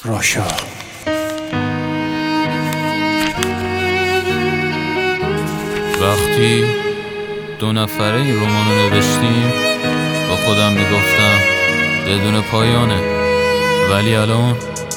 راشا وقتی دو نفره این رمانو نوشتیم با خودم میگفتم بدون پایانه، ولی الان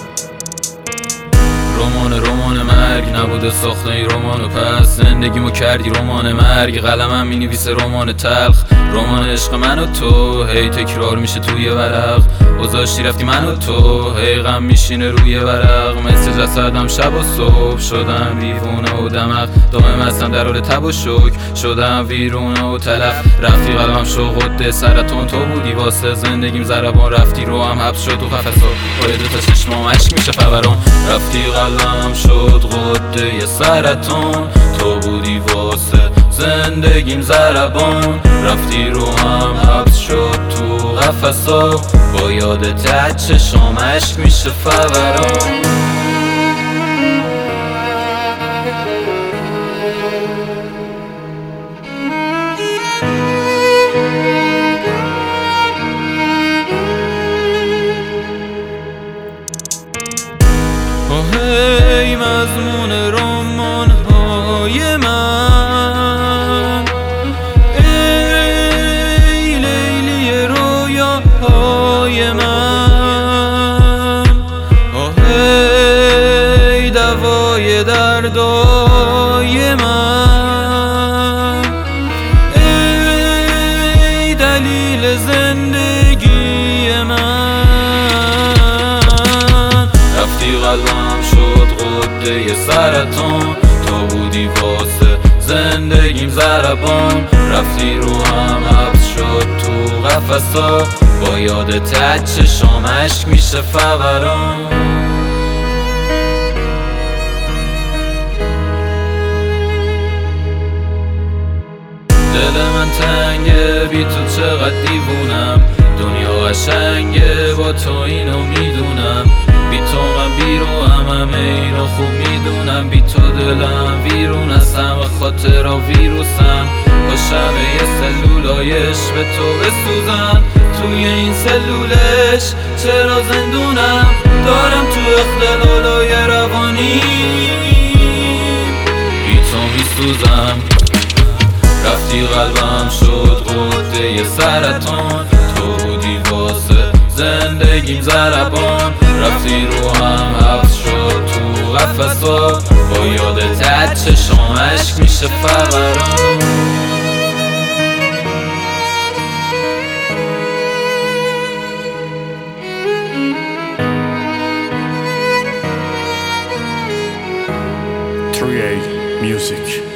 رمان مرگ نبوده ساخته این رمانو، پس زندگیمو کردی رمان مرگ. قلمم مینویسه رمان تلخ، رمان عشق من و تو هی تکرار میشه توی ورق. گذاشتی رفتی من و تو هی غم میشینه روی ورق. مثل جسدم شب و صبح شدم دیوونه و دمق، دائم هستم در حال تب و شک، شدم ویرونه و تلف. رفتی قلبم شد غده سرطان، تو بودی واسه زندگیم ضربان. رفتی رو هم حبس شد تو قفسا، با یه دوتا چشمام عشق میشه فوران. رفتی قلبم شد غده سرطان، تو بودی واسه زندگیم ضربان. رفتی رو هم حبس شد تو قفسا، با یادت چشمام عشق میشه فوران. هی مضمون رمان های من، ای لیلی رویا های من، هی دوای دردای من، ای دلیل زندگی من. رفتی قلبم شد غده سرطان، تو بودی واسه زندگیم ضربان. رفتی رو هم حبس شد تو قفسا، با یادت چشام عشق میشه فوران. دل من تنگه بی تو چقدر دیوونم، دنیا قشنگه با تو اینو میدونم. بی تو من بیروهم، همه اینو خوب میدونم. بی تو دلم ویرون هستم، و خاطرها ویروسم. با شمه سلولایش به تو بسوزم، توی این سلولش چرا زندونم. دارم تو اختلالای روانی، بی تو میسوزم. رفتی قلبم شد غده سرطان، تو بودی واسه زندگیم ضربان. رفتی رو هم حبس شد تو قفسا، با یادت چشام عشق میشه فوران. Music